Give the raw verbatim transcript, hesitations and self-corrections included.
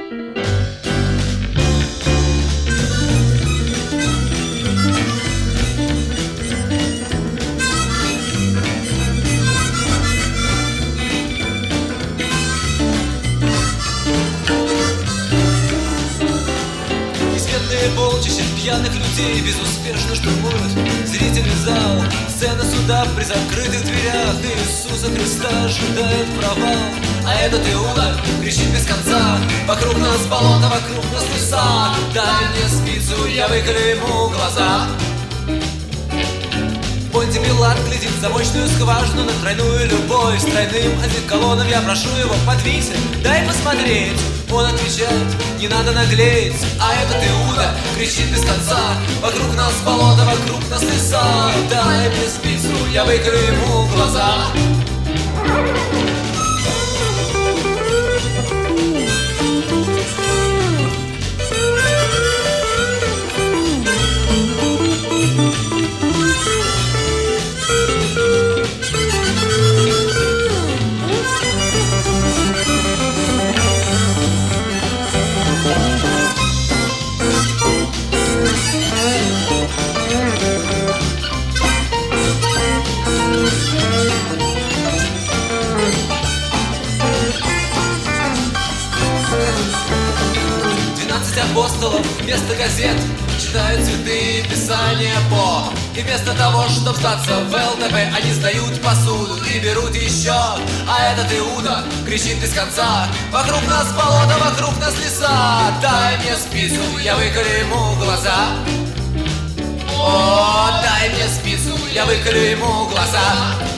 Полчища пьяных людей безуспешно штурмуют зрительный зал. Сцена суда при закрытых дверях Иисуса Христа ожидает провал. А этот Иуда кричит без конца: вокруг нас болото, вокруг нас леса. Дай мне спицу, я выколю ему глаза. Понтий Пилат глядит в замочную скважину на тройную любовь. С тройным одеколоном я прошу его: подвинься, дай посмотреть. Он отвечает: не надо наглеть. А этот Иуда кричит без конца: вокруг нас болото, вокруг нас леса. Дай мне спицу, я выколю ему глаза. Апостолов вместо газет читают святые писания по. И вместо того, чтобы сдаться в эл тэ пэ, они сдают посуду и берут еще. А этот Иуда кричит без конца: вокруг нас болото, вокруг нас леса. Дай мне спицу, я выколю ему глаза. О, дай мне спицу, я выколю ему глаза.